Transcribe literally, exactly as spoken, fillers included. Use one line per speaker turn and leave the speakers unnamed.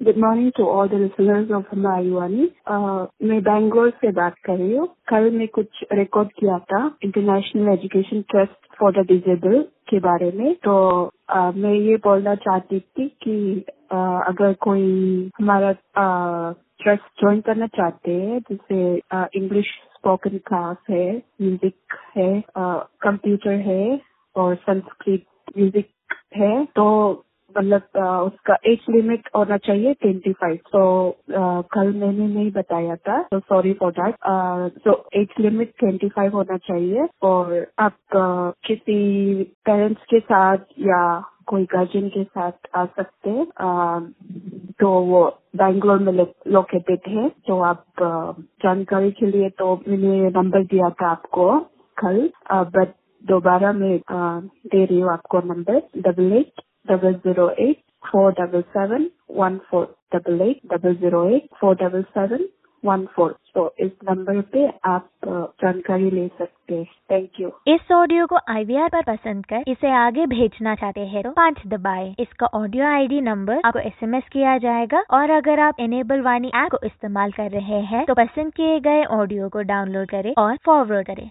Good morning to all the listeners of हमारी। मैं बैंगलोर से बात कर रही हूँ। कल मैं कुछ रिकॉर्ड किया था international education trust for the disabled के बारे में। तो uh, मैं ये बोलना चाहती थी कि uh, अगर कोई हमारा ट्रस्ट ज्वाइन करना चाहते हैं, जैसे इंग्लिश स्पोकन क्लास है, म्यूजिक है, कंप्यूटर है और संस्कृत म्यूजिक है, तो मतलब उसका एज लिमिट होना चाहिए ट्वेंटी फाइव। तो कल मैंने नहीं बताया था, तो सॉरी फॉर दैट। तो एज लिमिट ट्वेंटी फाइव होना चाहिए और आप uh, किसी पेरेंट्स के साथ या कोई गार्जियन के साथ आ सकते हैं। uh, तो वो बैंगलोर में लोकेटेड है। तो आप uh, जानकारी के लिए तो मैंने नंबर दिया था आपको कल, बट दोबारा मैं uh, दे रही हूँ आपको number double eight double zero eight four double seven one four double eight double zero eight four double seven one four. तो इस नंबर पे आप जानकारी ले सकते हैं। Thank you.
इस ऑडियो को आई वी आर पर पसंद कर इसे आगे भेजना चाहते हैं तो पाँच दबाएं। इसका ऑडियो आई डी नंबर आपको एस एम एस किया जाएगा और अगर आप एनेबल वाणी ऐप को इस्तेमाल कर रहे हैं तो पसंद किए गए ऑडियो को डाउनलोड करें और फॉरवर्ड करें।